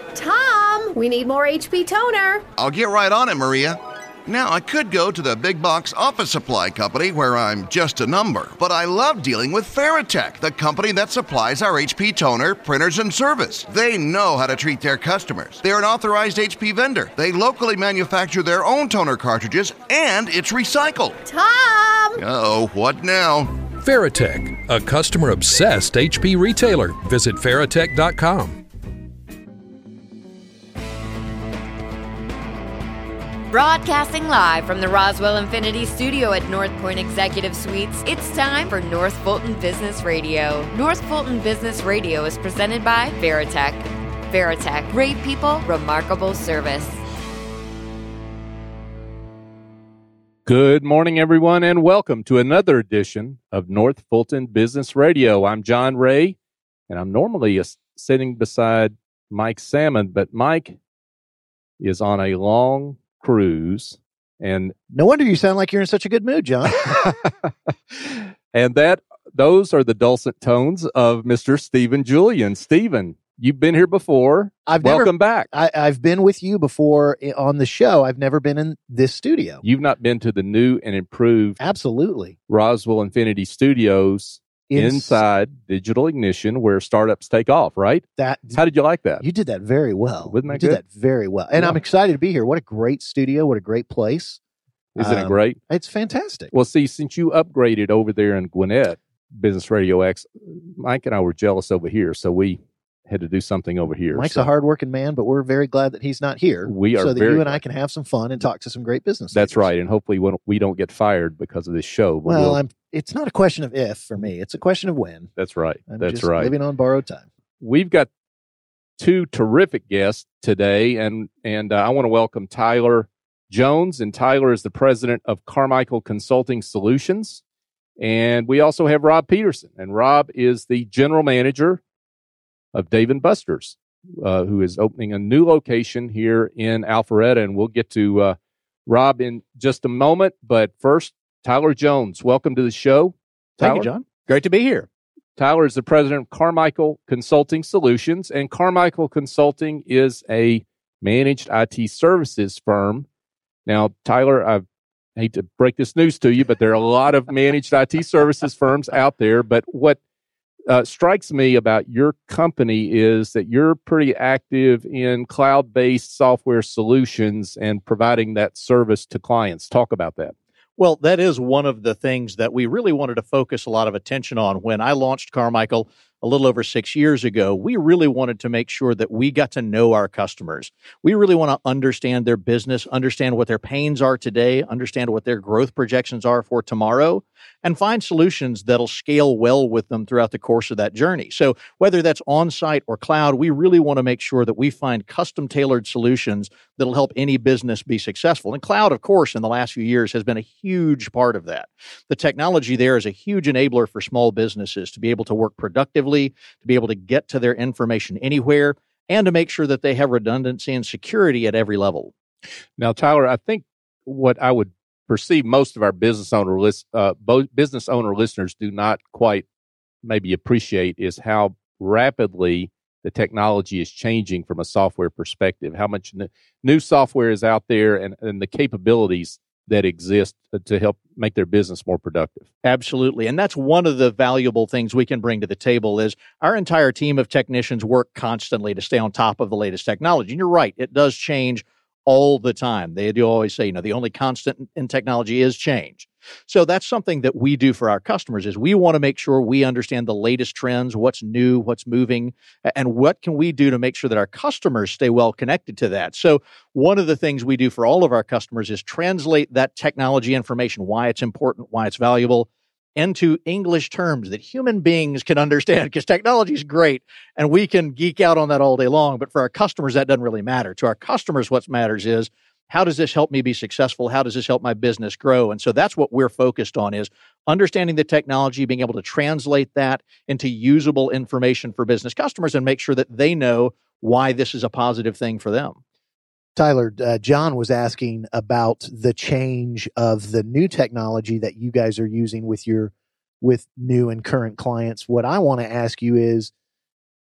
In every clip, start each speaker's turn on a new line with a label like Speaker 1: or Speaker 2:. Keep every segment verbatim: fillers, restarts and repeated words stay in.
Speaker 1: Tom, we need more H P toner.
Speaker 2: I'll get right on it, Maria. Now, I could go to the big box office supply company where I'm just a number, but I love dealing with Veritech, the company that supplies our H P toner, printers, and service. They know how to treat their customers. They're an authorized H P vendor. They locally manufacture their own toner cartridges, and it's recycled.
Speaker 1: Tom!
Speaker 2: Uh-oh, what now?
Speaker 3: Veritech, a customer-obsessed H P retailer. Visit Veritech dot com.
Speaker 4: Broadcasting live from the Roswell Infinity Studio at North Point Executive Suites, it's time for North Fulton Business Radio. North Fulton Business Radio is presented by Veritech. Veritech, great people, remarkable service.
Speaker 5: Good morning, everyone, and welcome to another edition of North Fulton Business Radio. I'm John Ray, and I'm normally uh, sitting beside Mike Salmon, but Mike is on a long cruise, and
Speaker 6: no wonder you sound like you're in such a good mood, John.
Speaker 5: and that those are the dulcet tones of Mister Stephen Julian. Stephen, you've been here before.
Speaker 6: I've
Speaker 5: Welcome
Speaker 6: never,
Speaker 5: back.
Speaker 6: I, I've been with you before on the show. I've never been in this studio.
Speaker 5: You've not been to the new and improved
Speaker 6: Absolutely
Speaker 5: Roswell Infinity Studios
Speaker 6: Ins-
Speaker 5: inside Digital Ignition, where startups take off, right?
Speaker 6: That
Speaker 5: How did you like that?
Speaker 6: You did that very well.
Speaker 5: Wasn't that
Speaker 6: you did
Speaker 5: good?
Speaker 6: that very well. And
Speaker 5: Yeah.
Speaker 6: I'm excited to be here. What a great studio. What a great place.
Speaker 5: Isn't
Speaker 6: Um,
Speaker 5: it great?
Speaker 6: It's fantastic.
Speaker 5: Well, see, since you upgraded over there in Gwinnett, Business Radio X, Mike and I were jealous over here, so we had to do something over here.
Speaker 6: Mike's
Speaker 5: so
Speaker 6: a hardworking man, but we're very glad that he's not here.
Speaker 5: We are
Speaker 6: so that
Speaker 5: very
Speaker 6: you and
Speaker 5: glad.
Speaker 6: I can have some fun and talk to some great business
Speaker 5: That's
Speaker 6: leaders.
Speaker 5: right, and hopefully we don't- we don't get fired because of this show. But
Speaker 6: Well,
Speaker 5: we'll-
Speaker 6: I'm, it's not a question of if for me. It's a question of when.
Speaker 5: that's right.
Speaker 6: I'm
Speaker 5: That's
Speaker 6: just
Speaker 5: right.
Speaker 6: living on borrowed time.
Speaker 5: We've got two terrific guests today, and and uh, I want to welcome Tyler Jones, and Tyler is the president of Carmichael Consulting Solutions, and we also have Rob Peterson, and Rob is the general manager of Dave and Buster's, uh, who is opening a new location here in Alpharetta, and we'll get to uh, Rob in just a moment. But first, Tyler Jones, welcome to the show.
Speaker 6: Thank
Speaker 5: Tyler?
Speaker 6: you, John. Great to be here.
Speaker 5: Tyler is the president of Carmichael Consulting Solutions, and Carmichael Consulting is a managed I T services firm. Now, Tyler, I hate to break this news to you, but there are a lot of managed I T services firms out there. But what uh, strikes me about your company is that you're pretty active in cloud-based software solutions and providing that service to clients. Talk about that.
Speaker 7: Well, that is one of the things that we really wanted to focus a lot of attention on. When I launched Carmichael a little over six years ago, we really wanted to make sure that we got to know our customers. We really want to understand their business, understand what their pains are today, understand what their growth projections are for tomorrow, and find solutions that'll scale well with them throughout the course of that journey. So whether that's on-site or cloud, we really want to make sure that we find custom-tailored solutions that'll help any business be successful. And cloud, of course, in the last few years has been a huge part of that. The technology there is a huge enabler for small businesses to be able to work productively, to be able to get to their information anywhere, and to make sure that they have redundancy and security at every level.
Speaker 5: Now, Tyler, I think what I would perceive most of our business owner list, uh, both business owner listeners do not quite maybe appreciate is how rapidly the technology is changing from a software perspective, how much n- new software is out there, and, and the capabilities that exist to help make their business more productive.
Speaker 7: Absolutely. And that's one of the valuable things we can bring to the table is our entire team of technicians work constantly to stay on top of the latest technology. And you're right, it does change all the time. They do always say, you know, the only constant in technology is change. So that's something that we do for our customers is we want to make sure we understand the latest trends, what's new, what's moving, and what can we do to make sure that our customers stay well connected to that. So one of the things we do for all of our customers is translate that technology information, why it's important, why it's valuable, into English terms that human beings can understand, because technology is great and we can geek out on that all day long. But for our customers, that doesn't really matter. To our customers, what matters is, how does this help me be successful? How does this help my business grow? And so that's what we're focused on, is understanding the technology, being able to translate that into usable information for business customers and make sure that they know why this is a positive thing for them.
Speaker 6: Tyler, uh, John was asking about the change of the new technology that you guys are using with your with new and current clients. What I want to ask you is,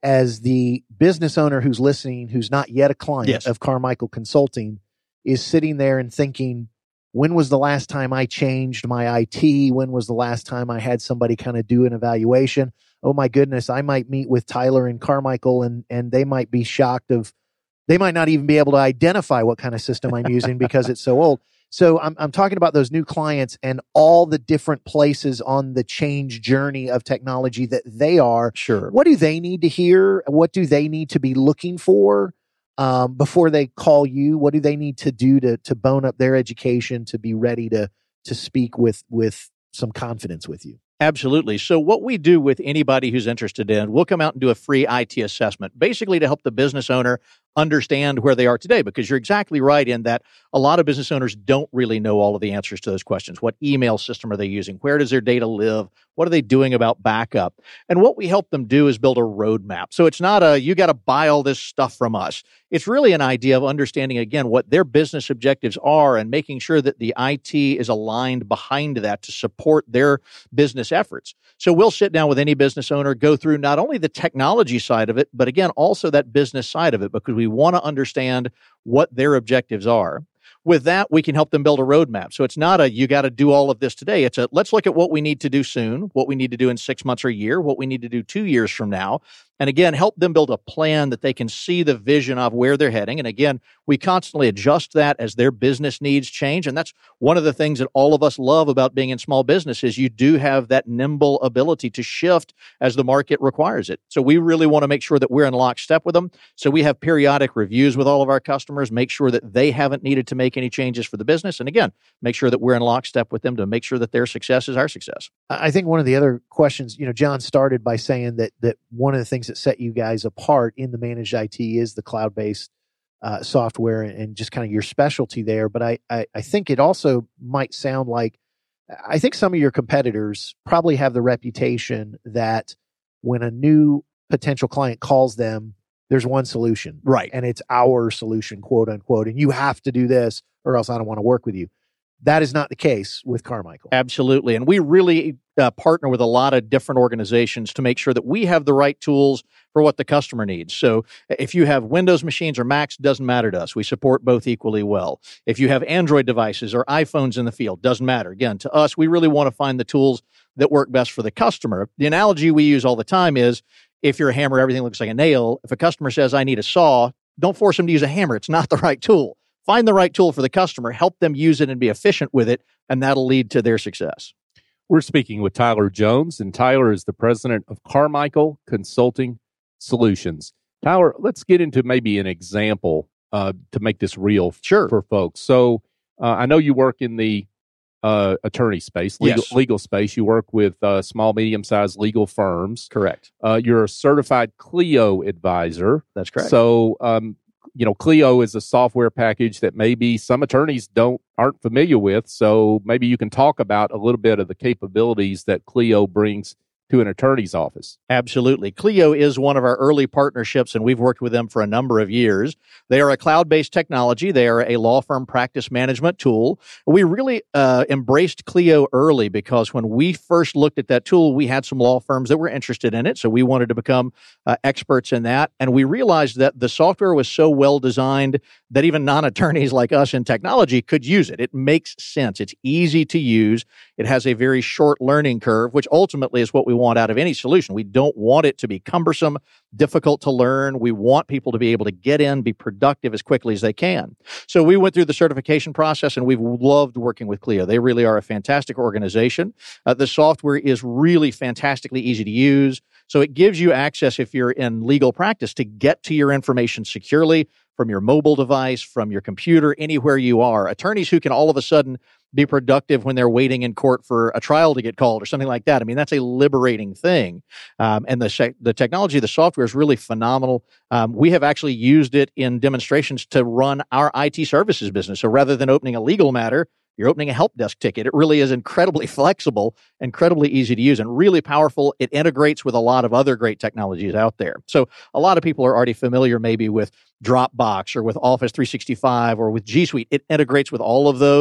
Speaker 6: as the business owner who's listening, who's not yet a client
Speaker 7: Yes.
Speaker 6: of Carmichael Consulting, is sitting there and thinking, when was the last time I changed my I T? When was the last time I had somebody kind of do an evaluation? Oh my goodness, I might meet with Tyler and Carmichael and, and they might be shocked of, they might not even be able to identify what kind of system I'm using because it's so old. So I'm, I'm talking about those new clients and all the different places on the change journey of technology that they are.
Speaker 7: Sure.
Speaker 6: What do they need to hear? What do they need to be looking for um, before they call you? What do they need to do to to bone up their education to be ready to to speak with with some confidence with you?
Speaker 7: Absolutely. So what we do with anybody who's interested in, we'll come out and do a free I T assessment, basically to help the business owner understand where they are today, because you're exactly right in that a lot of business owners don't really know all of the answers to those questions. What email system are they using? Where does their data live? What are they doing about backup? And what we help them do is build a roadmap. So it's not a, you got to buy all this stuff from us. It's really an idea of understanding, again, what their business objectives are and making sure that the I T is aligned behind that to support their business efforts. So we'll sit down with any business owner, go through not only the technology side of it, but again, also that business side of it, because we want to understand what their objectives are. With that, we can help them build a roadmap. So it's not a, you got to do all of this today. It's a, let's look at what we need to do soon, what we need to do in six months or a year, what we need to do two years from now. And again, help them build a plan that they can see the vision of where they're heading. And again, we constantly adjust that as their business needs change. And that's one of the things that all of us love about being in small business is you do have that nimble ability to shift as the market requires it. So we really want to make sure that we're in lockstep with them. So we have periodic reviews with all of our customers, make sure that they haven't needed to make any changes for the business. And again, make sure that we're in lockstep with them to make sure that their success is our success.
Speaker 6: I think one of the other questions, you know, John started by saying that that one of the things that set you guys apart in the managed I T is the cloud-based uh, software and just kind of your specialty there. But I, I, I think it also might sound like, I think some of your competitors probably have the reputation that when a new potential client calls them, there's one solution.
Speaker 7: Right.
Speaker 6: And it's our solution, quote unquote. And you have to do this or else I don't want to work with you. That is not the case with Carmichael.
Speaker 7: Absolutely. And we really uh, partner with a lot of different organizations to make sure that we have the right tools for what the customer needs. So if you have Windows machines or Macs, doesn't matter to us. We support both equally well. If you have Android devices or iPhones in the field, doesn't matter. Again, to us, we really want to find the tools that work best for the customer. The analogy we use all the time is if you're a hammer, everything looks like a nail. If a customer says, I need a saw, don't force them to use a hammer. It's not the right tool. Find the right tool for the customer, help them use it and be efficient with it, and that'll lead to their success.
Speaker 5: We're speaking with Tyler Jones, and Tyler is the president of Carmichael Consulting Solutions. Tyler, let's get into maybe an example uh, to make this real f-
Speaker 7: Sure.
Speaker 5: for folks. So uh, I know you work in the uh, attorney space, legal,
Speaker 7: Yes.
Speaker 5: legal space. You work with uh, small, medium-sized legal firms.
Speaker 7: Correct.
Speaker 5: Uh, you're a certified Clio advisor.
Speaker 7: That's correct.
Speaker 5: So, um, you know, Clio is a software package that maybe some attorneys don't aren't familiar with. So maybe you can talk about a little bit of the capabilities that Clio brings to an attorney's office.
Speaker 7: Absolutely. Clio is one of our early partnerships, and we've worked with them for a number of years. They are a cloud-based technology. They are a law firm practice management tool. We really uh, embraced Clio early because when we first looked at that tool, we had some law firms that were interested in it, so we wanted to become uh, experts in that. And we realized that the software was so well designed that even non-attorneys like us in technology could use it. It makes sense. It's easy to use. It has a very short learning curve, which ultimately is what we want out of any solution. We don't want it to be cumbersome, difficult to learn. We want people to be able to get in, be productive as quickly as they can. So we went through the certification process, and we've loved working with Clio. They really are a fantastic organization. Uh, the software is really fantastically easy to use. So it gives you access, if you're in legal practice, to get to your information securely from your mobile device, from your computer, anywhere you are. Attorneys who can all of a sudden be productive when they're waiting in court for a trial to get called or something like that. I mean, that's a liberating thing. Um, and the the technology, the software is really phenomenal. Um, we have actually used it in demonstrations to run our I T services business. So rather than opening a legal matter, you're opening a help desk ticket. It really is incredibly flexible, incredibly easy to use, and really powerful. It integrates with a lot of other great technologies out there. So a lot of people are already familiar maybe with Dropbox or with Office three sixty-five or with G Suite. It integrates with all of those.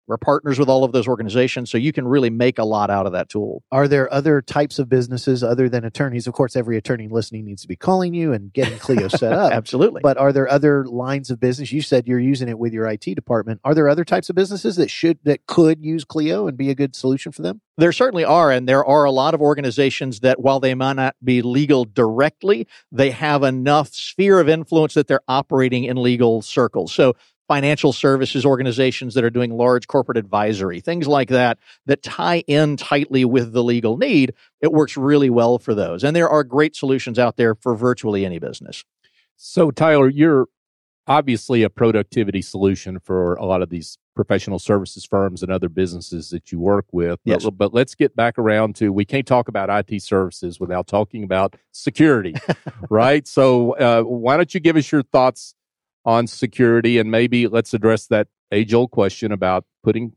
Speaker 7: We're partners with all of those organizations, so you can really make a lot out of that tool.
Speaker 6: Are there other types of businesses other than attorneys? Of course, every attorney listening needs to be calling you and getting Clio set up.
Speaker 7: Absolutely.
Speaker 6: But are there other lines of business? You said you're using it with your I T department. Are there other types of businesses that should that could use Clio and be a good solution for them?
Speaker 7: There certainly are, and there are a lot of organizations that, while they might not be legal directly, they have enough sphere of influence that they're operating in legal circles. So financial services organizations that are doing large corporate advisory, things like that, that tie in tightly with the legal need, it works really well for those. And there are great solutions out there for virtually any business.
Speaker 5: So, Tyler, you're obviously a productivity solution for a lot of these professional services firms and other businesses that you work with.
Speaker 7: Yes.
Speaker 5: But, but let's get back around to, we can't talk about I T services without talking about security, right? So uh, why don't you give us your thoughts on security, and maybe let's address that age-old question about putting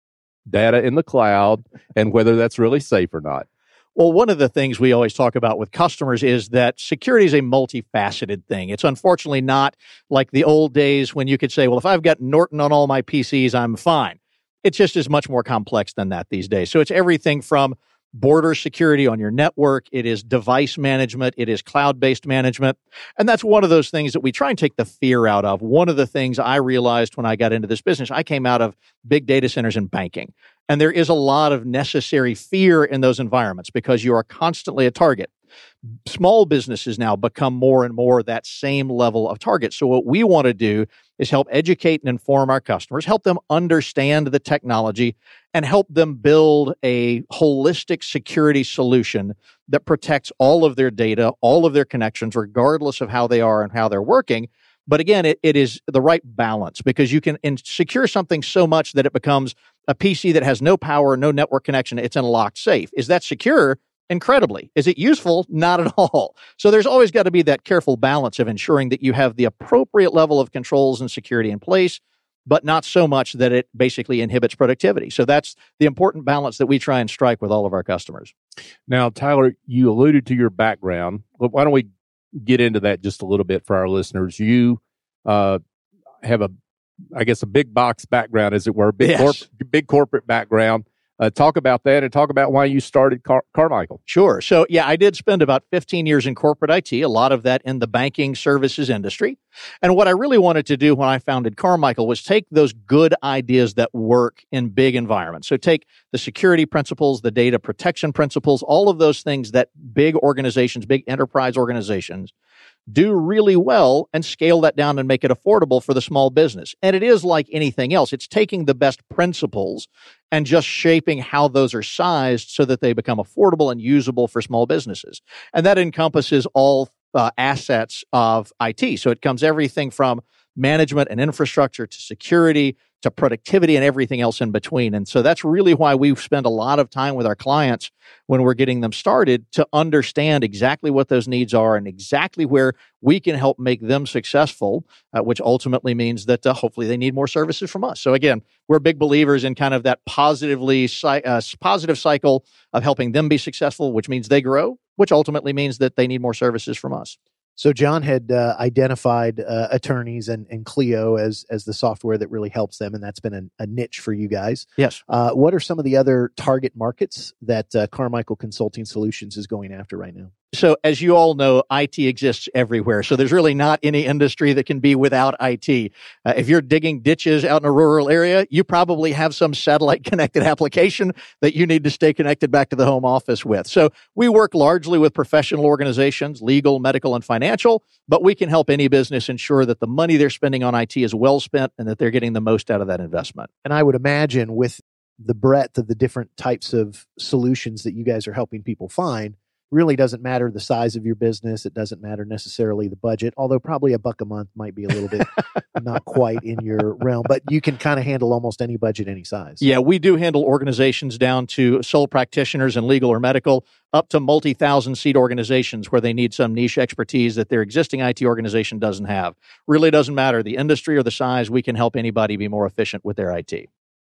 Speaker 5: data in the cloud and whether that's really safe or not.
Speaker 7: Well, one of the things we always talk about with customers is that security is a multifaceted thing. It's unfortunately not like the old days when you could say, well, if I've got Norton on all my P Cs, I'm fine. It just is much more complex than that these days. So it's everything from border security on your network, it is device management, it is cloud-based management. And that's one of those things that we try and take the fear out of. One of the things I realized when I got into this business, I came out of big data centers and banking. And there is a lot of necessary fear in those environments because you are constantly a target. Small businesses now become more and more that same level of target. So what we want to do is help educate and inform our customers, help them understand the technology, and help them build a holistic security solution that protects all of their data, all of their connections, regardless of how they are and how they're working. But again, it, it is the right balance because you can in- secure something so much that it becomes a P C that has no power, no network connection. It's in a locked safe. Is that secure? Incredibly. Is it useful? Not at all. So there's always got to be that careful balance of ensuring that you have the appropriate level of controls and security in place, but not so much that it basically inhibits productivity. So that's the important balance that we try and strike with all of our customers.
Speaker 5: Now, Tyler, you alluded to your background. Why don't we get into that just a little bit for our listeners? You uh, have a, I guess, a big box background, as it were, big,
Speaker 7: Yes.
Speaker 5: corp- big corporate background. Uh, talk about that and talk about why you started Car- Carmichael.
Speaker 7: Sure. So, yeah, I did spend about fifteen years in corporate I T, a lot of that in the banking services industry. And what I really wanted to do when I founded Carmichael was take those good ideas that work in big environments. So take the security principles, the data protection principles, all of those things that big organizations, big enterprise organizations do really well and scale that down and make it affordable for the small business. And it is like anything else. It's taking the best principles and just shaping how those are sized so that they become affordable and usable for small businesses. And that encompasses all uh, assets of I T. So it comes everything from management and infrastructure to security to productivity and everything else in between. And so that's really why we spend a lot of time with our clients when we're getting them started to understand exactly what those needs are and exactly where we can help make them successful, uh, which ultimately means that uh, hopefully they need more services from us. So again, we're big believers in kind of that positively uh, positive cycle of helping them be successful, which means they grow, which ultimately means that they need more services from us.
Speaker 6: So John had uh, identified uh, attorneys and, and Clio as as the software that really helps them, and that's been a, a niche for you guys.
Speaker 7: Yes.
Speaker 6: Uh, what are some of the other target markets that uh, Carmichael Consulting Solutions is going after right now?
Speaker 7: So as you all know, I T exists everywhere. So there's really not any industry that can be without I T. Uh, if you're digging ditches out in a rural area, you probably have some satellite connected application that you need to stay connected back to the home office with. So we work largely with professional organizations, legal, medical, and financial, but we can help any business ensure that the money they're spending on I T is well spent and that they're getting the most out of that investment.
Speaker 6: And I would imagine with the breadth of the different types of solutions that you guys are helping people find, really doesn't matter the size of your business. It doesn't matter necessarily the budget, although probably a buck a month might be a little bit not quite in your realm, but you can kind of handle almost any budget, any size.
Speaker 7: Yeah, we do handle organizations down to sole practitioners in legal or medical, up to multi-thousand seat organizations where they need some niche expertise that their existing I T organization doesn't have. Really doesn't matter the industry or the size. We can help anybody be more efficient with their I T.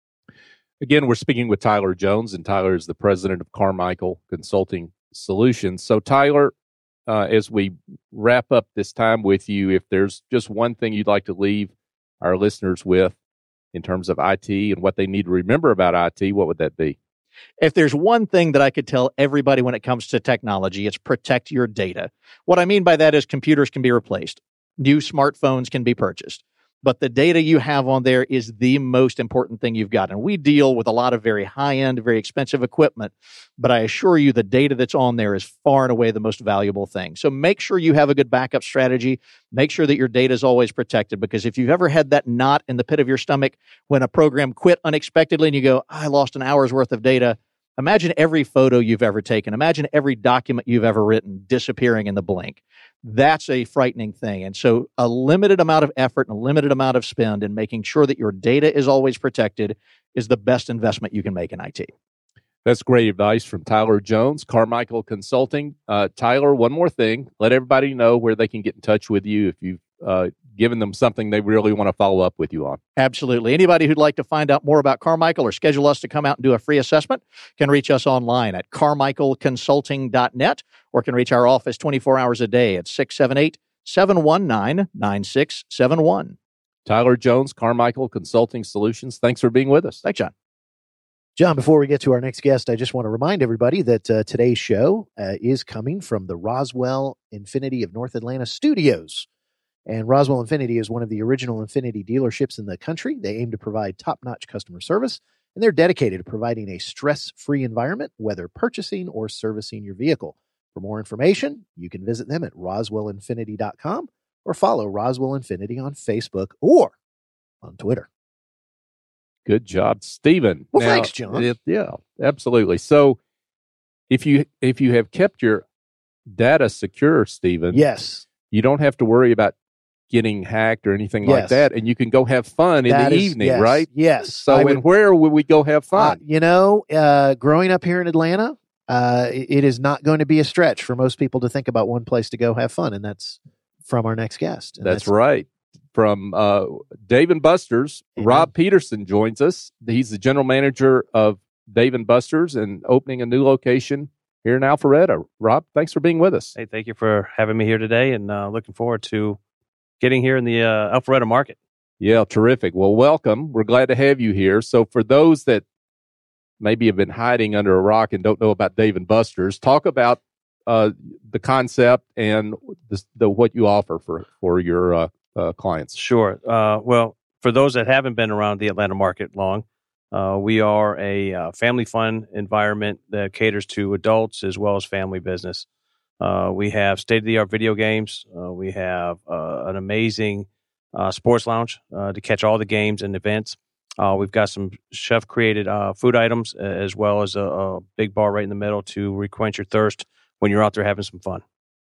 Speaker 5: Again, we're speaking with Tyler Jones, and Tyler is the president of Carmichael Consulting Solutions. So, Tyler, uh, as we wrap up this time with you, if there's just one thing you'd like to leave our listeners with in terms of I T and what they need to remember about I T, what would that be?
Speaker 7: If there's one thing that I could tell everybody when it comes to technology, it's protect your data. What I mean by that is computers can be replaced. New smartphones can be purchased. But the data you have on there is the most important thing you've got. And we deal with a lot of very high-end, very expensive equipment. But I assure you the data that's on there is far and away the most valuable thing. So make sure you have a good backup strategy. Make sure that your data is always protected. Because if you've ever had that knot in the pit of your stomach when a program quit unexpectedly and you go, I lost an hour's worth of data, imagine every photo you've ever taken. Imagine every document you've ever written disappearing in the blink. That's a frightening thing. And so a limited amount of effort and a limited amount of spend in making sure that your data is always protected is the best investment you can make in I T.
Speaker 5: That's great advice from Tyler Jones, Carmichael Consulting. Uh, Tyler, one more thing. Let everybody know where they can get in touch with you if you've uh, given them something they really want to follow up with you on.
Speaker 7: Absolutely. Anybody who'd like to find out more about Carmichael or schedule us to come out and do a free assessment can reach us online at carmichael consulting dot net or can reach our office twenty-four hours a day at six seven eight, seven one nine, nine six seven one.
Speaker 5: Tyler Jones, Carmichael Consulting Solutions. Thanks for being with us.
Speaker 7: Thanks, John.
Speaker 6: John, before we get to our next guest, I just want to remind everybody that uh, today's show uh, is coming from the Roswell Infiniti of North Atlanta studios. And Roswell Infiniti is one of the original Infiniti dealerships in the country. They aim to provide top-notch customer service, and they're dedicated to providing a stress-free environment, whether purchasing or servicing your vehicle. For more information, you can visit them at roswell infinity dot com or follow Roswell Infiniti on Facebook or on Twitter.
Speaker 5: Good job, Stephen.
Speaker 6: Well,
Speaker 5: now,
Speaker 6: thanks, John.
Speaker 5: It, yeah, absolutely. So if you if you have kept your data secure, Stephen,
Speaker 6: Yes.
Speaker 5: you don't have to worry about getting hacked or anything
Speaker 6: Yes.
Speaker 5: like that, and you can go have fun in
Speaker 6: That
Speaker 5: the
Speaker 6: is-
Speaker 5: evening,
Speaker 6: yes,
Speaker 5: right?
Speaker 6: Yes.
Speaker 5: So,
Speaker 6: I
Speaker 5: and
Speaker 6: would-
Speaker 5: where would we go have
Speaker 6: Uh,
Speaker 5: fun?
Speaker 6: you know, uh, growing up here in Atlanta, uh, it, it is not going to be a stretch for most people to think about one place to go have fun, and that's from our next guest. And
Speaker 5: That's, right. From uh, Dave and Buster's,
Speaker 6: Amen.
Speaker 5: Rob Peterson joins us. He's the general manager of Dave and Buster's and opening a new location here in Alpharetta. Rob, thanks for being with us.
Speaker 8: Hey, thank you for having me here today, and uh, looking forward to getting here in the uh, Alpharetta market.
Speaker 5: Yeah, terrific. Well, welcome. We're glad to have you here. So for those that maybe have been hiding under a rock and don't know about Dave and Buster's, talk about uh, the concept and the, the what you offer for, for your uh, uh, clients.
Speaker 8: Sure. Uh, well, for those that haven't been around the Atlanta market long, uh, we are a uh, family fun environment that caters to adults as well as family business. Uh, we have state-of-the-art video games. Uh, we have uh, an amazing uh, sports lounge uh, to catch all the games and events. Uh, we've got some chef-created uh, food items, uh, as well as a, a big bar right in the middle to requench your thirst when you're out there having some fun.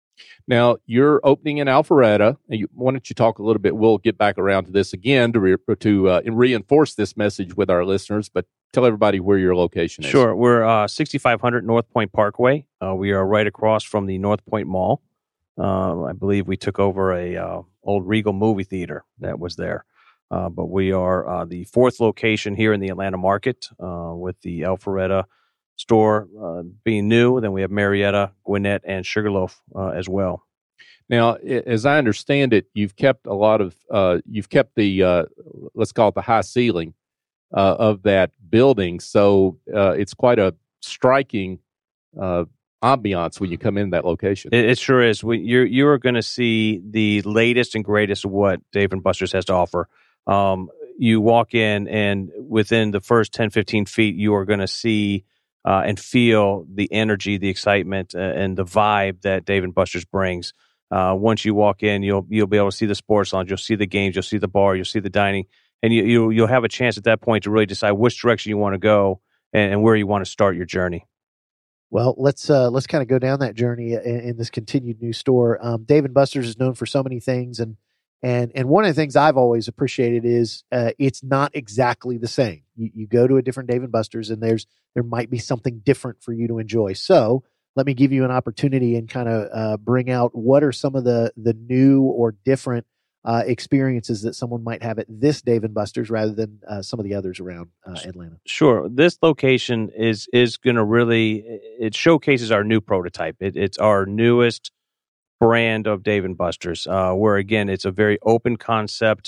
Speaker 5: Now, you're opening in Alpharetta. And you, why don't you talk a little bit? We'll get back around to this again to re, to uh, reinforce this message with our listeners, but tell everybody where your location is.
Speaker 8: Sure. We're uh, sixty-five hundred North Point Parkway. Uh, we are right across from the North Point Mall. Uh, I believe we took over a uh, old Regal movie theater that was there. Uh, but we are uh, the fourth location here in the Atlanta market, uh, with the Alpharetta store uh, being new. Then we have Marietta, Gwinnett, and Sugarloaf uh, as well.
Speaker 5: Now, i- as I understand it, you've kept a lot of, uh, you've kept the, uh, let's call it the high ceiling uh, of that building. So uh, it's quite a striking uh, ambiance when you come in that location.
Speaker 8: It, it sure is. We, you're you're going to see the latest and greatest of what Dave and Buster's has to offer. Um, you walk in, and within the first ten, fifteen feet, you are going to see uh, and feel the energy, the excitement, uh, and the vibe that Dave and Buster's brings. Uh, once you walk in, you'll you'll be able to see the sports lounge, you'll see the games, you'll see the bar, you'll see the dining, and you, you you'll have a chance at that point to really decide which direction you want to go and, and where you want to start your journey.
Speaker 6: Well, let's uh, let's kind of go down that journey in, in this continued new store. Um, Dave and Buster's is known for so many things, and and and one of the things I've always appreciated is uh, it's not exactly the same. You, you go to a different Dave and Buster's, and there's there might be something different for you to enjoy. So let me give you an opportunity and kind of uh, bring out what are some of the the new or different uh, experiences that someone might have at this Dave and Buster's rather than uh, some of the others around uh, Atlanta.
Speaker 8: Sure. This location is is going to really, it showcases our new prototype. It, it's our newest brand of Dave and Buster's, uh, where, again, it's a very open concept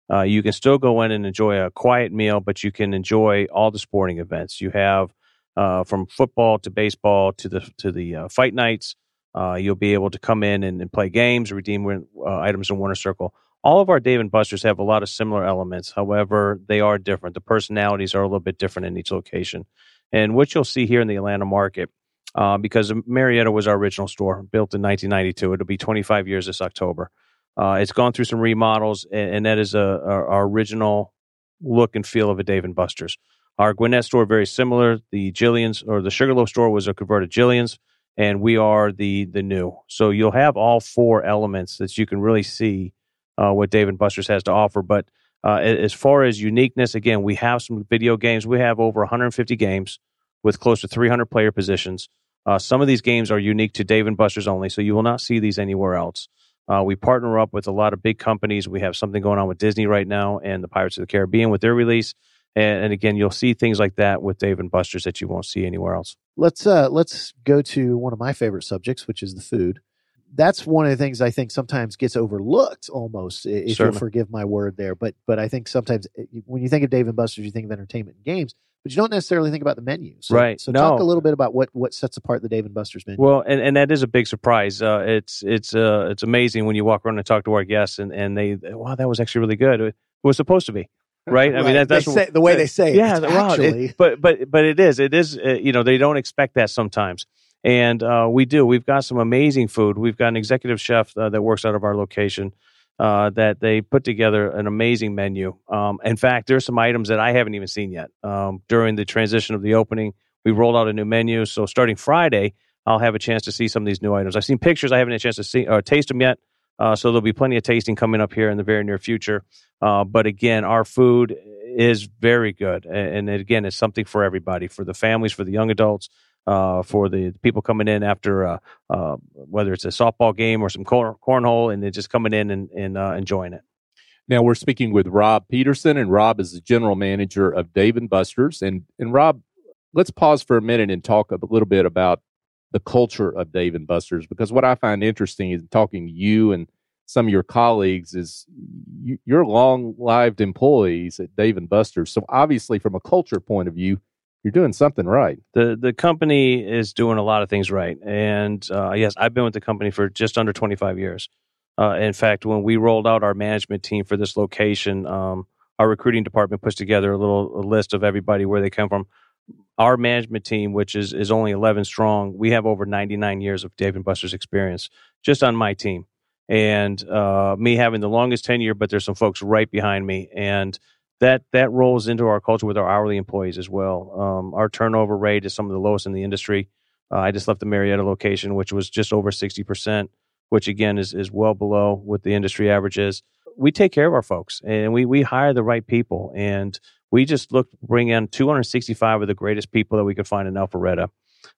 Speaker 8: Uh, you can still go in and enjoy a quiet meal, but you can enjoy all the sporting events. You have uh, from football to baseball to the to the uh, fight nights. Uh, you'll be able to come in and, and play games, redeem uh, items in Winter Circle. All of our Dave and Buster's have a lot of similar elements. However, they are different. The personalities are a little bit different in each location. And what you'll see here in the Atlanta market, uh, because Marietta was our original store, built in nineteen ninety-two. It'll be twenty-five years this October. Uh, it's gone through some remodels, and, and that is a, a, our original look and feel of a Dave and Buster's. Our Gwinnett store, very similar. The Jillian's, or the Sugarloaf store, was a converted Jillian's, and we are the the new. So you'll have all four elements that you can really see uh, what Dave and Buster's has to offer. But uh, as far as uniqueness, again, we have some video games. We have over one hundred fifty games with close to three hundred player positions. Uh, some of these games are unique to Dave and Buster's only, so you will not see these anywhere else. Uh, we partner up with a lot of big companies. We have something going on with Disney right now and the Pirates of the Caribbean with their release. And, and again, you'll see things like that with Dave and Buster's that you won't see anywhere else.
Speaker 6: Let's uh, let's go to one of my favorite subjects, which is the food. That's one of the things I think sometimes gets overlooked almost, if
Speaker 8: Certainly.
Speaker 6: You'll forgive my word there. But but I think sometimes when you think of Dave and Buster's, you think of entertainment and games, but you don't necessarily think about the menu. So,
Speaker 8: Right.
Speaker 6: So
Speaker 8: No.
Speaker 6: talk a little bit about what, what sets apart the Dave and Buster's menu.
Speaker 8: Well, and, and that is a big surprise. Uh, it's it's uh, it's amazing when you walk around and talk to our guests, and, and they, wow, that was actually really good. It was supposed to be. Right, I mean that, that's
Speaker 6: they say, the way they say it.
Speaker 8: Yeah,
Speaker 6: It's
Speaker 8: wow,
Speaker 6: actually,
Speaker 8: it, but but but it is. It is. Uh, you know, they don't expect that sometimes, and uh, we do. We've got some amazing food. We've got an executive chef uh, that works out of our location uh, that they put together an amazing menu. Um, in fact, there's some items that I haven't even seen yet. Um, during the transition of the opening, we rolled out a new menu. So starting Friday, I'll have a chance to see some of these new items. I've seen pictures. I haven't had a chance to see or taste them yet. Uh, so there'll be plenty of tasting coming up here in the very near future. Uh, but again, our food is very good. And, and again, it's something for everybody, for the families, for the young adults, uh, for the people coming in after, uh, uh, whether it's a softball game or some corn, cornhole, and they're just coming in and, and uh, enjoying it.
Speaker 5: Now we're speaking with Rob Peterson, and Rob is the general manager of Dave and Buster's. And, and Rob, let's pause for a minute and talk a little bit about the culture of Dave and Buster's, because what I find interesting is talking to you and some of your colleagues is you, you're long-lived employees at Dave and Buster's. So obviously, from a culture point of view, you're doing something right.
Speaker 8: The the company is doing a lot of things right. And uh, yes, I've been with the company for just under twenty-five years. Uh, in fact, when we rolled out our management team for this location, um, our recruiting department puts together a little a list of everybody where they come from. Our management team, which is, is only eleven strong, we have over ninety-nine years of Dave and Buster's experience just on my team. And uh, me having the longest tenure, but there's some folks right behind me. And that that rolls into our culture with our hourly employees as well. Um, our turnover rate is some of the lowest in the industry. Uh, I just left the Marietta location, which was just over sixty percent, which again is, is well below what the industry average is. We take care of our folks, and we we hire the right people. And we just look to bring in two hundred sixty-five of the greatest people that we could find in Alpharetta,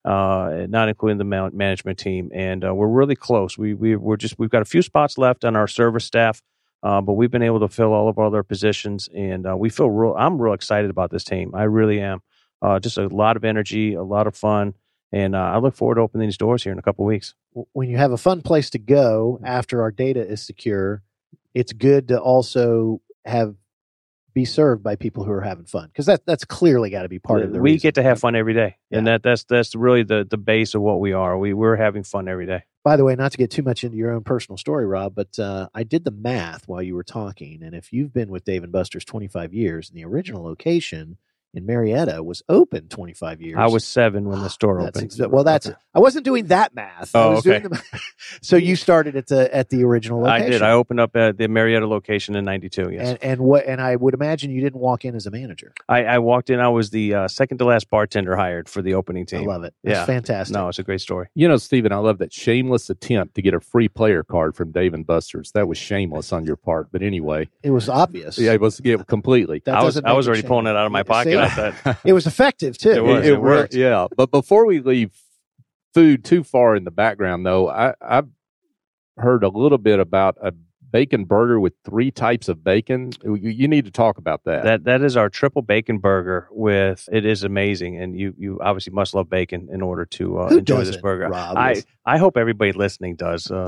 Speaker 8: uh, not including the man- management team. And uh, we're really close. We we we're just we've got a few spots left on our service staff, uh, but we've been able to fill all of our other positions, and uh, we feel real. I'm real excited about this team. I really am. Uh, just a lot of energy, a lot of fun, and uh, I look forward to opening these doors here in a couple of weeks.
Speaker 6: when you have a fun place to go after our data is secure, it's good to also have be served by people who are having fun, because that that's clearly got to be part of the
Speaker 8: we
Speaker 6: reason.
Speaker 8: get to have fun every day,
Speaker 6: Yeah.
Speaker 8: and that that's that's really the the base of what we are. We we're having fun every day.
Speaker 6: By the way, not to get too much into your own personal story, Rob, but uh, I did the math while you were talking, and if you've been with Dave and Buster's twenty-five years, and the original location in Marietta was open twenty-five years.
Speaker 8: I was seven when the store
Speaker 6: That's
Speaker 8: opened.
Speaker 6: exa- well, that's
Speaker 8: Okay.
Speaker 6: I wasn't doing that math. I
Speaker 8: Oh,
Speaker 6: was
Speaker 8: okay.
Speaker 6: doing the, so you started at the at the original
Speaker 8: I
Speaker 6: location.
Speaker 8: did. I opened up at the Marietta location in ninety-two. Yes,
Speaker 6: and and what and I would imagine you didn't walk in as a manager.
Speaker 8: I, I walked in. I was the uh, second to last bartender hired for the opening team.
Speaker 6: I love it. That's
Speaker 8: Yeah.
Speaker 6: fantastic.
Speaker 8: No, it's a great story.
Speaker 5: You know, Stephen, I love that shameless attempt to get a free player card from Dave and Buster's. That was shameless on your part. But anyway,
Speaker 6: It was obvious.
Speaker 5: yeah, it was yeah, completely.
Speaker 6: That
Speaker 8: I was
Speaker 6: doesn't
Speaker 8: I
Speaker 6: make
Speaker 8: was
Speaker 6: it
Speaker 8: already pulling
Speaker 6: shame.
Speaker 8: it out of my
Speaker 6: Yeah,
Speaker 8: pocket.
Speaker 6: see?
Speaker 8: I thought,
Speaker 6: It was effective too.
Speaker 8: It was.
Speaker 5: It,
Speaker 8: It worked.
Speaker 5: Yeah. But before we leave food too far in the background, though, I, I've heard a little bit about a bacon burger with three types of bacon. You, you need to talk about that.
Speaker 8: That that is our triple bacon burger. With it is amazing, and you you obviously must love bacon in order to uh,
Speaker 6: Who
Speaker 8: enjoy this
Speaker 6: doesn't,
Speaker 8: burger.
Speaker 6: Rob?
Speaker 8: I I hope everybody listening does. Uh,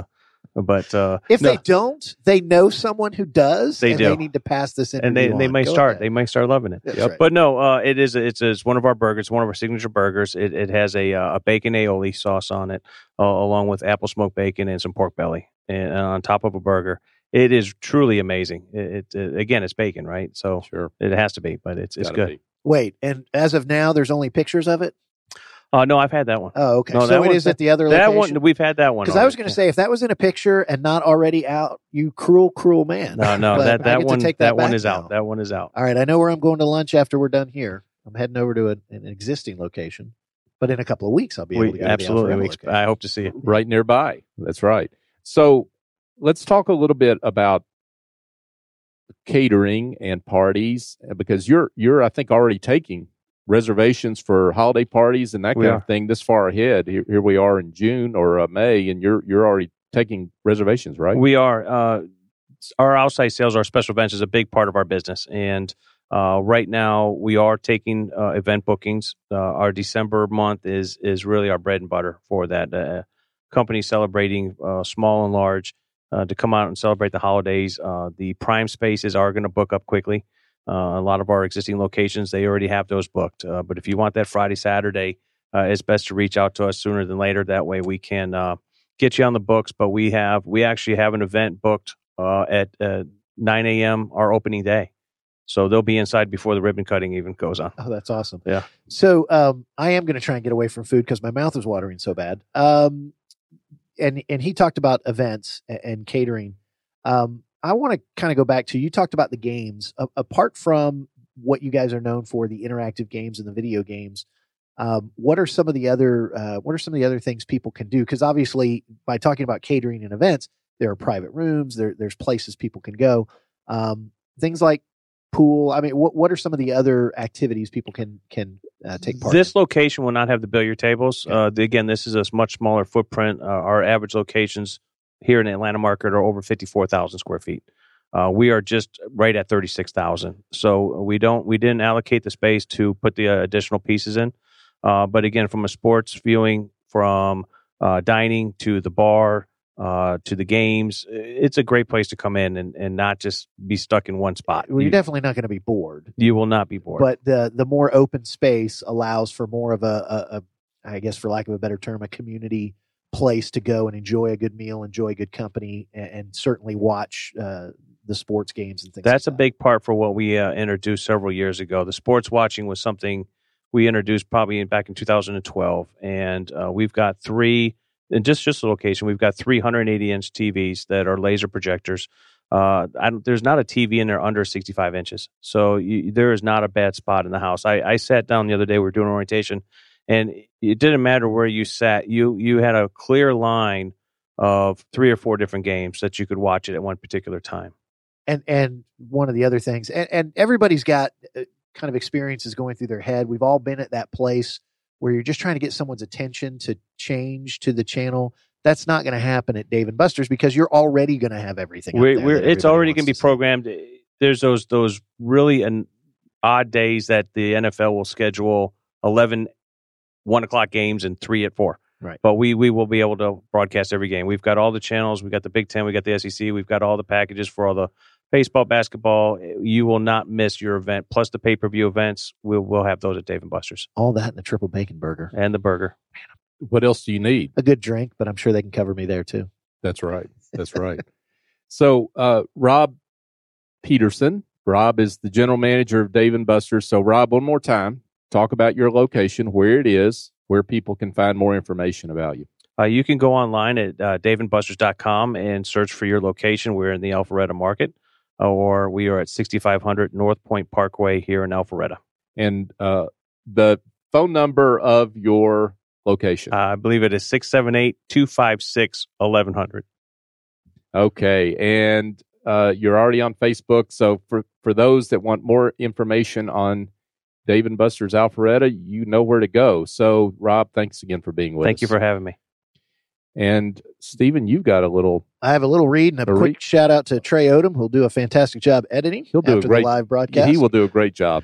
Speaker 8: But uh,
Speaker 6: if
Speaker 8: no,
Speaker 6: they don't, they know someone who does.
Speaker 8: They
Speaker 6: and
Speaker 8: do.
Speaker 6: They need to pass this interview
Speaker 8: and they, they
Speaker 6: on.
Speaker 8: may
Speaker 6: Go
Speaker 8: start
Speaker 6: ahead.
Speaker 8: they may start loving it.
Speaker 6: That's
Speaker 8: Yep.
Speaker 6: right.
Speaker 8: But no, uh, it is it's it's one of our burgers, one of our signature burgers. It it has a uh, a bacon aioli sauce on it, uh, along with apple smoked bacon and some pork belly, and, and on top of a burger. It is truly amazing. It, it, it again, it's bacon, right? So
Speaker 5: Sure.
Speaker 8: it has to be, but it's it's
Speaker 5: Gotta
Speaker 8: good.
Speaker 5: be.
Speaker 6: Wait, and as of now, there's only pictures of it?
Speaker 8: Uh, no, I've had that one.
Speaker 6: Oh, okay.
Speaker 8: No,
Speaker 6: so
Speaker 8: that
Speaker 6: it
Speaker 8: one-
Speaker 6: is at the other
Speaker 8: That
Speaker 6: location?
Speaker 8: one we've had that one
Speaker 6: Because I was going
Speaker 8: already.
Speaker 6: to say, if that was in a picture and not already out, you cruel, cruel man.
Speaker 8: No, no,
Speaker 6: But
Speaker 8: that
Speaker 6: I
Speaker 8: that
Speaker 6: get to
Speaker 8: one
Speaker 6: take
Speaker 8: that, one
Speaker 6: back
Speaker 8: is
Speaker 6: now.
Speaker 8: out. That one is out.
Speaker 6: All right, I know where I'm going to lunch after we're done here. I'm heading over to a, an existing location, but in a couple of weeks I'll be able to
Speaker 8: We
Speaker 6: go
Speaker 8: absolutely.
Speaker 6: to the
Speaker 8: We,
Speaker 6: Alpharetta
Speaker 8: exp-
Speaker 6: location.
Speaker 8: I hope to see you.
Speaker 5: Right nearby. That's right. So let's talk a little bit about catering and parties, because you're you're I think already taking reservations for holiday parties and that
Speaker 8: We
Speaker 5: kind
Speaker 8: are.
Speaker 5: of thing this far ahead. Here, here we are in June or uh, May, and you're you're already taking reservations, right?
Speaker 8: We are. Uh, our outside sales, our special events, is a big part of our business, and uh, right now we are taking uh, event bookings. Uh, our December month is is really our bread and butter for that. Uh, company celebrating uh, small and large uh, to come out and celebrate the holidays. Uh, the prime spaces are going to book up quickly. Uh, a lot of our existing locations, they already have those booked. Uh, but if you want that Friday, Saturday, uh, it's best to reach out to us sooner than later. That way we can uh, get you on the books. But we have we actually have an event booked uh, at uh, nine a.m. our opening day. So they'll be inside before the ribbon cutting even goes on.
Speaker 6: Oh, that's awesome.
Speaker 8: Yeah.
Speaker 6: So um, I am going to try and get away from food because my mouth is watering so bad. Um, and and he talked about events and, and catering. Um, I want to kind of go back to, you talked about the games. A- apart from what you guys are known for, the interactive games and the video games, um, what are some of the other uh, what are some of the other things people can do? Because obviously, by talking about catering and events, there are private rooms, there there's places people can go, um, things like pool. I mean, what what are some of the other activities people can can uh, take part
Speaker 8: This
Speaker 6: in?
Speaker 8: location will not have the billiard tables.
Speaker 6: Okay.
Speaker 8: Uh, the- again, this is a much smaller footprint. Uh, our average locations here in the Atlanta market are over fifty-four thousand square feet. Uh, we are just right at thirty-six thousand. So we don't we didn't allocate the space to put the uh, additional pieces in. Uh, but again, from a sports viewing, from uh, dining to the bar, uh, to the games, it's a great place to come in and, and not just be stuck in one spot.
Speaker 6: Well, you're
Speaker 8: you,
Speaker 6: definitely not going to be bored,
Speaker 8: you will not be bored.
Speaker 6: but the the more open space allows for more of a, a, a, I guess, for lack of a better term, a community place to go and enjoy a good meal, enjoy good company, and, and certainly watch uh, the sports games and things.
Speaker 8: That's
Speaker 6: like
Speaker 8: a big part for what we uh, introduced several years ago. The sports watching was something we introduced probably in, back in two thousand twelve, and uh, we've got three, and just just the location, we've got three one hundred eighty inch T Vs that are laser projectors. Uh, I don't, there's not a T V in there under sixty-five inches, so you, there is not a bad spot in the house. I, I sat down the other day, we were doing orientation, and it didn't matter where you sat. You you had a clear line of three or four different games that you could watch it at one particular time.
Speaker 6: and and one of the other things, and, and everybody's got uh, kind of experiences going through their head. We've all been at that place where you're just trying to get someone's attention to change to the channel. That's not going to happen at Dave and Buster's because you're already going to have everything. up
Speaker 8: We're,
Speaker 6: there
Speaker 8: we're,
Speaker 6: that
Speaker 8: it's
Speaker 6: everybody
Speaker 8: already
Speaker 6: wants
Speaker 8: going to be
Speaker 6: see.
Speaker 8: programmed. There's those those really an odd days that the N F L will schedule eleven one o'clock games and three at four.
Speaker 6: Right.
Speaker 8: But we we will be able to broadcast every game. We've got all the channels. We've got the Big Ten. We got the S E C. We've got all the packages for all the baseball, basketball. You will not miss your event. Plus the pay per view events. We'll we'll have those at Dave and Buster's
Speaker 6: All that in a triple bacon burger.
Speaker 8: and the burger.
Speaker 5: What else do you need?
Speaker 6: A good drink, but I'm sure they can cover me there too.
Speaker 5: That's right. That's right. So, uh, Rob Peterson, Rob is the general manager of Dave and Buster's. So, Rob, one more time, talk about your location, where it is, where people can find more information about you.
Speaker 8: Uh, you can go online at uh, dave and busters dot com and search for your location. We're in the Alpharetta market, or we are at sixty-five hundred North Point Parkway here in Alpharetta.
Speaker 5: And uh, the phone number of your location.
Speaker 8: Uh, I believe it is six seven eight, two five six, eleven hundred.
Speaker 5: Okay. And uh, you're already on Facebook. So, for, for those that want more information on Dave and Buster's Alpharetta, you know where to go. So, Rob, thanks again for being with
Speaker 8: Thank
Speaker 5: us.
Speaker 8: you for having me.
Speaker 5: And Stephen, you've got a little.
Speaker 6: I have a little read and a
Speaker 5: A
Speaker 6: quick
Speaker 5: read?
Speaker 6: shout out to Trey Odom, who'll do a fantastic job editing
Speaker 5: He'll do a
Speaker 6: after
Speaker 5: great
Speaker 6: the live broadcast.
Speaker 5: He will do a great job.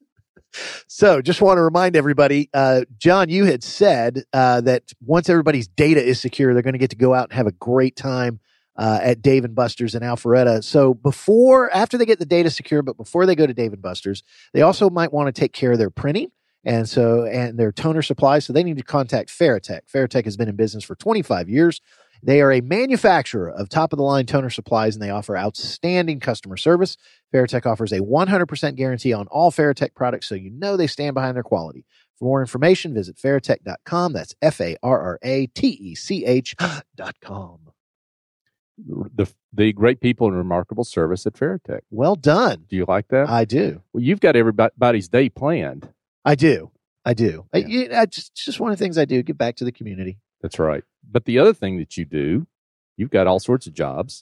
Speaker 6: So just want to remind everybody, uh, John, you had said uh, that once everybody's data is secure, they're going to get to go out and have a great time uh, at Dave and Buster's in Alpharetta. So before, after they get the data secure, but before they go to Dave and Buster's, they also might want to take care of their printing and so and their toner supply. So they need to contact Ferritech. Ferritech has been in business for twenty-five years. They are a manufacturer of top-of-the-line toner supplies, and they offer outstanding customer service. Ferritech offers a one hundred percent guarantee on all Ferritech products, so you know they stand behind their quality. For more information, visit ferritech dot com. That's F A R R A T E C H dot com.
Speaker 5: The the great people and remarkable service at Ferritech.
Speaker 6: Well done.
Speaker 5: Do you like that?
Speaker 6: I do.
Speaker 5: Well, you've got everybody's day planned.
Speaker 6: I do. I do.
Speaker 5: Yeah.
Speaker 6: I, you- I just, it's just one of the things I do, give back to the community.
Speaker 5: That's right. But the other thing that you do, you've got all sorts of jobs.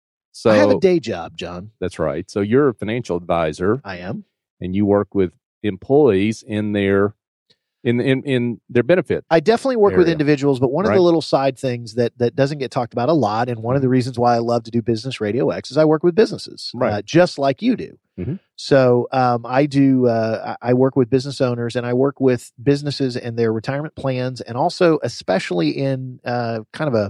Speaker 5: So
Speaker 6: I have a day job, John.
Speaker 5: That's right. So you're a financial advisor,
Speaker 6: I am.
Speaker 5: and you work with employees in their in in in their benefit.
Speaker 6: I definitely work with
Speaker 5: area.
Speaker 6: individuals, but one of
Speaker 5: Right.
Speaker 6: the little side things that that doesn't get talked about a lot, and one of the reasons why I love to do Business Radio X is I work with businesses,
Speaker 5: Right.
Speaker 6: uh, just like you do.
Speaker 5: Mhm.
Speaker 6: So um, I do. Uh, I I work with business owners, and I work with businesses and their retirement plans, and also especially in uh, kind of a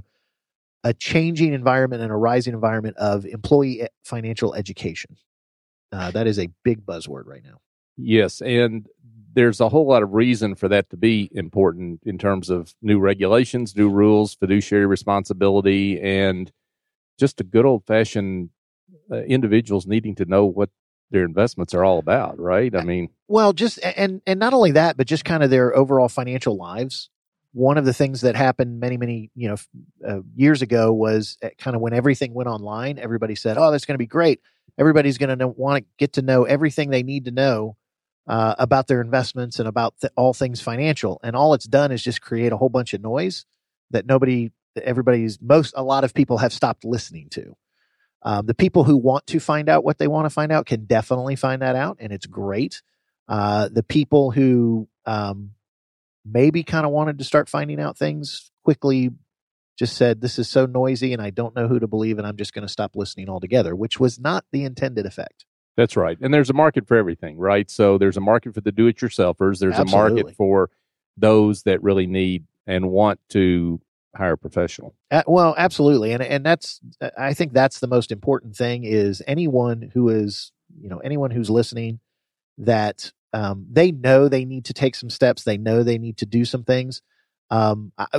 Speaker 6: a changing environment and a rising environment of employee e- financial education. Uh, that is a big buzzword right now.
Speaker 5: Yes, and there's a whole lot of reason for that to be important in terms of new regulations, new rules, fiduciary responsibility, and just a good old fashioned uh, individuals needing to know what their investments are all about, right? I mean,
Speaker 6: Well, just and and not only that, but just kind of their overall financial lives. One of the things that happened many, many you know f- uh, years ago was uh, kind of when everything went online. Everybody said, "Oh, that's going to be great. Everybody's going to want to get to know everything they need to know uh, about their investments and about th- all things financial." And all it's done is just create a whole bunch of noise that nobody, that everybody's most, a lot of people have stopped listening to. Um, the people who want to find out what they want to find out can definitely find that out, and it's great. Uh, the people who um, maybe kind of wanted to start finding out things quickly just said, this is so noisy and I don't know who to believe, and I'm just going to stop listening altogether, which was not the intended effect.
Speaker 5: that's right. And there's a market for everything, right? So there's a market for the do-it-yourselfers. There's a
Speaker 6: Absolutely.
Speaker 5: market for those that really need and want to hire a professional.
Speaker 6: Uh, well, absolutely. And, and that's, I think that's the most important thing is anyone who is, you know, anyone who's listening that um, they know they need to take some steps. They know they need to do some things. Um, I,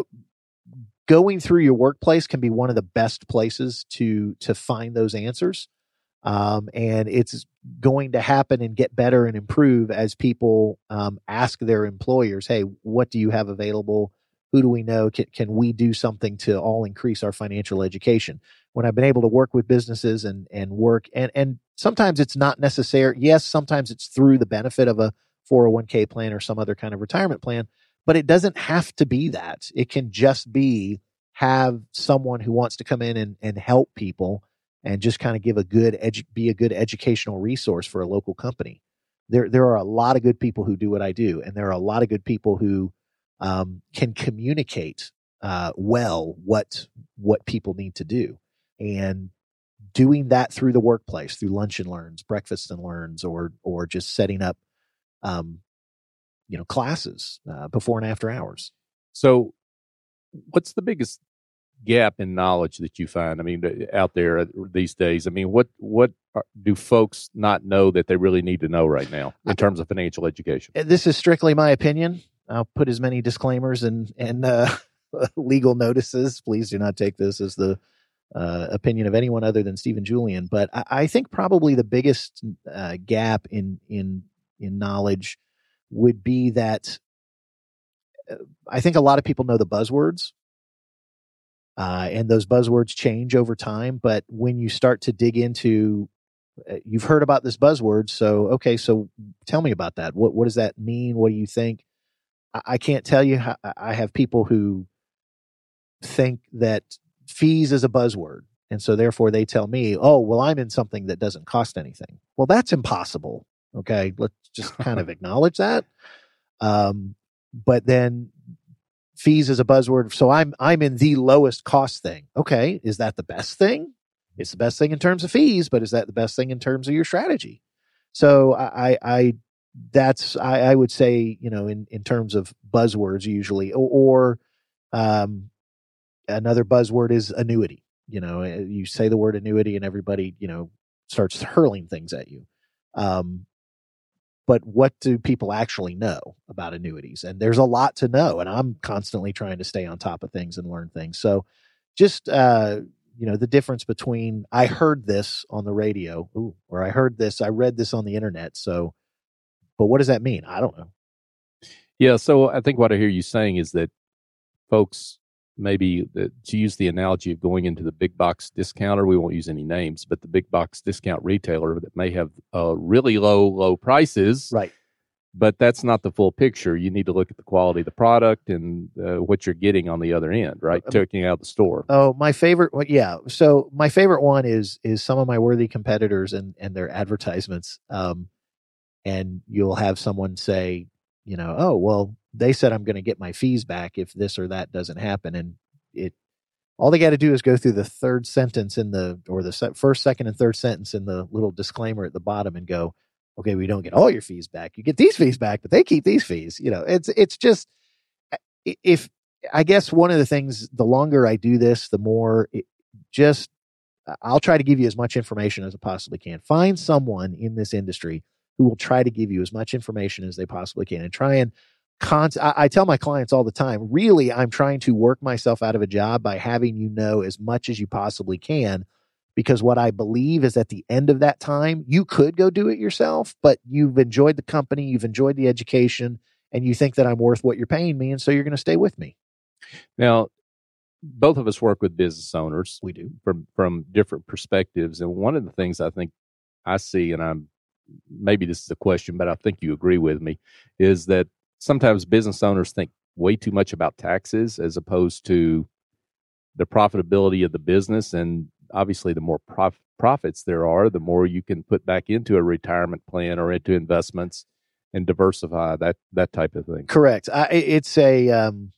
Speaker 6: going through your workplace can be one of the best places to, to find those answers. Um, and it's going to happen and get better and improve as people um, ask their employers, hey, what do you have available? Who do we know? Can, can we do something to all increase our financial education? When I've been able to work with businesses and, and work, and, and sometimes it's not necessary. Yes, sometimes it's through the benefit of a four oh one k plan or some other kind of retirement plan, but it doesn't have to be that. It can just be have someone who wants to come in and, and help people and just kind of give a good, edu- be a good educational resource for a local company. There, there are a lot of good people who do what I do, and there are a lot of good people who um, can communicate uh, well what what people need to do, and doing that through the workplace, through lunch and learns, breakfast and learns, or or just setting up, um, you know, classes uh, before and after hours.
Speaker 5: So what's the biggest gap in knowledge that you find? I mean, out there these days, I mean, what, what are, do folks not know that they really need to know right now in terms of financial education?
Speaker 6: This is strictly my opinion. I'll put as many disclaimers and, and, uh, legal notices. Please do not take this as the, uh, opinion of anyone other than Stephen Julian. But I, I think probably the biggest, uh, gap in, in, in knowledge would be that uh, I think a lot of people know the buzzwords. Uh, and those buzzwords change over time. But when you start to dig into, uh, you've heard about this buzzword. So, okay, so tell me about that. What, what does that mean? What do you think? I, I can't tell you how. I have people who think that fees is a buzzword. And so therefore they tell me, oh, well, I'm in something that doesn't cost anything. Well, that's impossible. Okay. Let's just kind of acknowledge that. Um, but then fees is a buzzword. So I'm, I'm in the lowest cost thing. Okay. Is that the best thing? It's the best thing in terms of fees, but is that the best thing in terms of your strategy? So I, I, I that's, I, I would say, you know, in, in terms of buzzwords usually, or, or um, another buzzword is annuity. You know, you say the word annuity and everybody, you know, starts hurling things at you. Um, but what do people actually know about annuities? And there's a lot to know. And I'm constantly trying to stay on top of things and learn things. So just, uh, you know, the difference between I heard this on the radio ooh, or I heard this, I read this on the internet. So, but what does that mean? I don't know.
Speaker 5: Yeah. So I think what I hear you saying is that folks, maybe the, to use the analogy of going into the big box discounter, we won't use any names, but the big box discount retailer that may have uh, really low, low prices.
Speaker 6: Right.
Speaker 5: But that's not the full picture. You need to look at the quality of the product and uh, what you're getting on the other end, right? Um, Taking out the store.
Speaker 6: Oh, my favorite. Well, yeah. So my favorite one is is some of my worthy competitors and and their advertisements. Um, and you'll have someone say, you know, oh, well, they said I'm going to get my fees back if this or that doesn't happen. And it, all they got to do is go through the third sentence in the, or the se- first, second, and third sentence in the little disclaimer at the bottom and go, okay, we don't get all your fees back. You get these fees back, but they keep these fees. You know, it's, it's just, if, I guess one of the things, the longer I do this, the more it just, I'll try to give you as much information as I possibly can. Find someone in this industry who will try to give you as much information as they possibly can and try and con- I, I tell my clients all the time, really, I'm trying to work myself out of a job by having you know as much as you possibly can, because what I believe is at the end of that time, you could go do it yourself, but you've enjoyed the company, you've enjoyed the education, and you think that I'm worth what you're paying me. And so you're going to stay with me.
Speaker 5: Now, both of us work with business owners.
Speaker 6: We do.
Speaker 5: From, from different perspectives. And one of the things I think I see, and I'm, maybe this is a question, but I think you agree with me, is that sometimes business owners think way too much about taxes as opposed to the profitability of the business. And obviously, the more prof- profits there are, the more you can put back into a retirement plan or into investments and diversify that that type of thing.
Speaker 6: Correct. I, it's a. Um,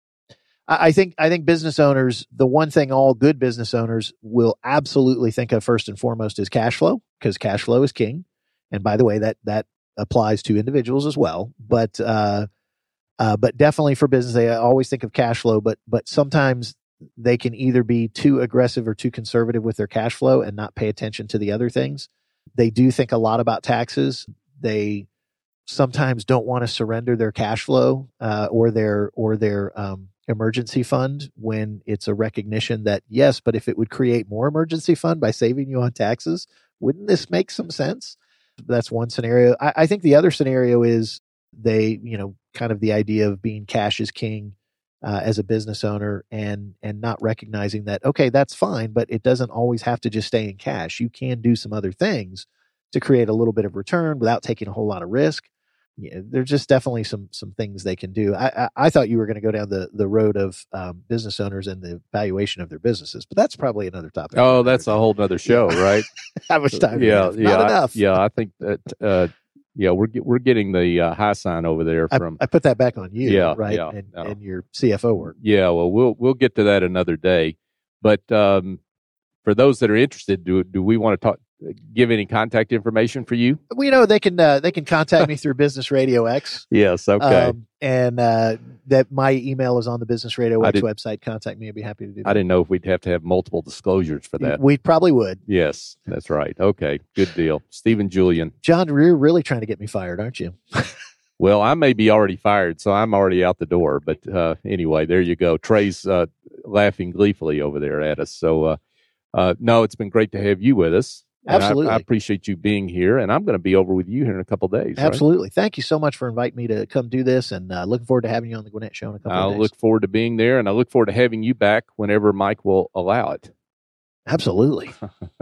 Speaker 6: I think I think business owners, the one thing all good business owners will absolutely think of first and foremost is cash flow, because cash flow is king. And by the way, that that applies to individuals as well. But uh, uh, but definitely for business, they always think of cash flow. But but sometimes they can either be too aggressive or too conservative with their cash flow and not pay attention to the other things. They do think a lot about taxes. They sometimes don't want to surrender their cash flow uh, or their or their um, emergency fund when it's a recognition that, yes, but if it would create more emergency fund by saving you on taxes, wouldn't this make some sense? That's one scenario. I, I think the other scenario is they, you know, kind of the idea of being cash is king uh, as a business owner and and not recognizing that, okay, that's fine, but it doesn't always have to just stay in cash. You can do some other things to create a little bit of return without taking a whole lot of risk. Yeah, there's just definitely some some things they can do. I I, I thought you were going to go down the, the road of um, business owners and the valuation of their businesses, but that's probably another topic.
Speaker 5: Oh, that's a whole nother show, right?
Speaker 6: How much time?
Speaker 5: Yeah,
Speaker 6: yeah,
Speaker 5: yeah,
Speaker 6: not
Speaker 5: I,
Speaker 6: enough.
Speaker 5: yeah. I think that uh, yeah, we're we're getting the uh, high sign over there from.
Speaker 6: I, I put that back on you,
Speaker 5: yeah,
Speaker 6: right?
Speaker 5: Yeah,
Speaker 6: and,
Speaker 5: no.
Speaker 6: and your C F O work.
Speaker 5: Yeah, well, we'll we'll get to that another day. But um, for those that are interested, do do we want to talk? Give any contact information for you?
Speaker 6: Well, you know, they can uh, they can contact me through Business Radio X.
Speaker 5: Yes, okay.
Speaker 6: Um, and uh, that my email is on the Business Radio X
Speaker 5: did,
Speaker 6: website. Contact me. I'd be happy to do that.
Speaker 5: I didn't know if we'd have to have multiple disclosures for that.
Speaker 6: We probably would.
Speaker 5: Yes, that's right. Okay, good deal. Stephen Julian.
Speaker 6: John, you're really trying to get me fired, aren't you?
Speaker 5: Well, I may be already fired, so I'm already out the door. But uh, anyway, there you go. Trey's uh, laughing gleefully over there at us. So, uh, uh, no, it's been great to have you with us.
Speaker 6: Absolutely.
Speaker 5: I, I appreciate you being here, and I'm going to be over with you here in a couple of days.
Speaker 6: Absolutely.
Speaker 5: Right?
Speaker 6: Thank you so much for inviting me to come do this, and uh, looking forward to having you on the Gwinnett Show in a couple
Speaker 5: I'll
Speaker 6: of days.
Speaker 5: look forward to being there, and I look forward to having you back whenever Mike will allow it.
Speaker 6: Absolutely.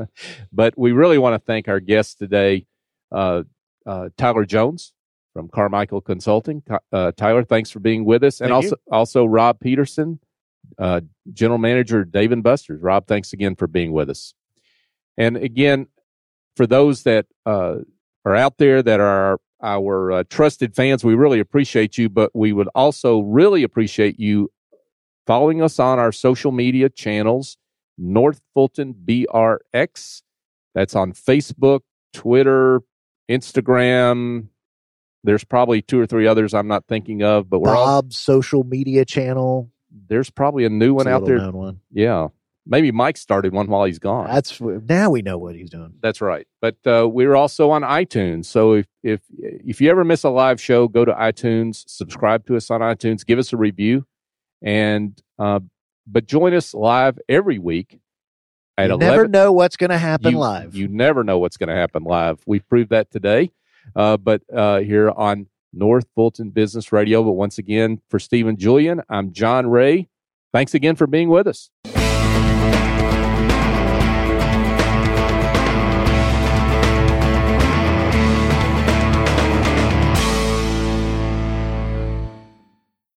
Speaker 5: But we really want to thank our guest today, uh, uh, Tyler Jones from Carmichael Consulting. Uh, Tyler, thanks for being with us, and
Speaker 6: Thank
Speaker 5: also
Speaker 6: you.
Speaker 5: also Rob Peterson, uh, General Manager, Dave and Buster's. Rob, thanks again for being with us. And again, for those that uh, are out there that are our uh, trusted fans, we really appreciate you, but we would also really appreciate you following us on our social media channels, North Fulton B R X. That's on Facebook, Twitter, Instagram. There's probably two or three others I'm not thinking of, but we're
Speaker 6: Bob's all, social media channel.
Speaker 5: There's probably a new one
Speaker 6: it's a
Speaker 5: out there.
Speaker 6: Known one.
Speaker 5: Yeah. Maybe Mike started one while he's gone.
Speaker 6: That's now we know what he's doing.
Speaker 5: That's right. But uh, we're also on iTunes. So if if if you ever miss a live show, go to iTunes, subscribe to us on iTunes, give us a review, and uh, but join us live every week. At
Speaker 6: you
Speaker 5: eleven
Speaker 6: never know what's going to happen
Speaker 5: you,
Speaker 6: live.
Speaker 5: You never know what's going to happen live. We've proved that today. Uh, but uh, here on North Fulton Business Radio. But once again, for Stephen Julian, I'm John Ray. Thanks again for being with us.